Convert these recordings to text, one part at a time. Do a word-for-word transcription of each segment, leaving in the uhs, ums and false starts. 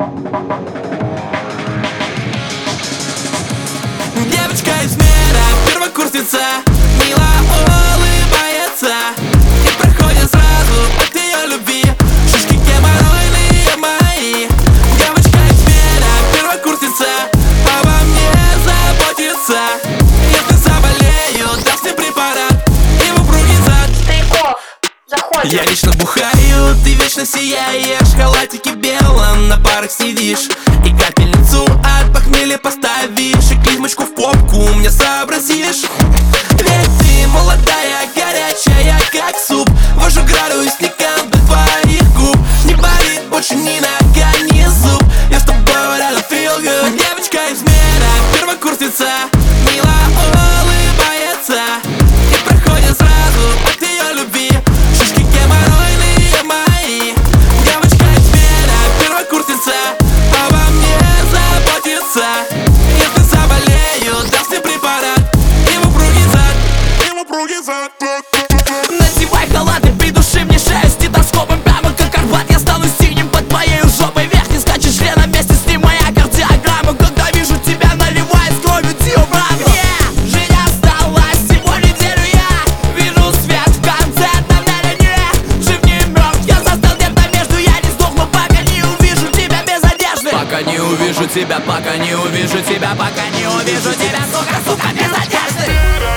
Девочка из мира, первокурсница, мило улыбается и проходит сразу от ее любви шишки геморройные мои. Девочка из мира, первокурсница, обо мне заботится. Если заболею, даст мне препарат и в упругий зад. Стариков, заходим. Я вечно бухаю, ты вечно сияешь, в халатике белом на парах сидишь и капельницу от похмелья поставишь, и клизмочку в попку мне сообразишь. Ведь ты молодая, горячая, как суп, вожу градусником до твоих губ. Не болит больше ни нога, ни зуб, я с тобой реально feel good. Девочка из мира, первокурсница, мило улыбается и проходит сразу от ее любви шишки геморройные мои. Девочка из мира, первокурсница, обо мне заботится. Если заболею, даст мне препарат и в упругий зад, и в упругий зад. Надевай халат и придуши мне шею стетоскопом прямо как Арбат. Я стану синим под твоей жопой, вверх не скачешь члена, вместе с ним моя кардиограмма. Когда вижу тебя, наливаю с кровью диабраму. Мне жизнь осталась всего неделю, я вижу свет в конце тоннеля. Не жив, не мертв, я застал где-то между. Я не сдохну, пока не увижу тебя без одежды. Пока не увижу тебя, пока не увижу тебя, пока не увижу тебя, сука, сука, без одежды.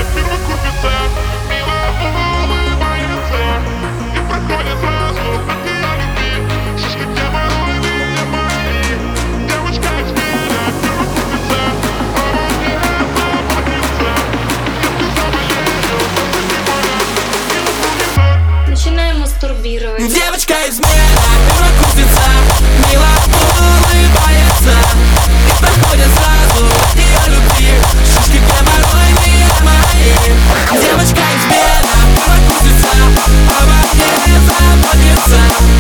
Начинаем мастурбировать. Девочка из мира, первокурсница, мило улыбается и проходит сразу от ее любви шишки геморройные мои. Девочка из мира, первокурсница, обо мне заботится.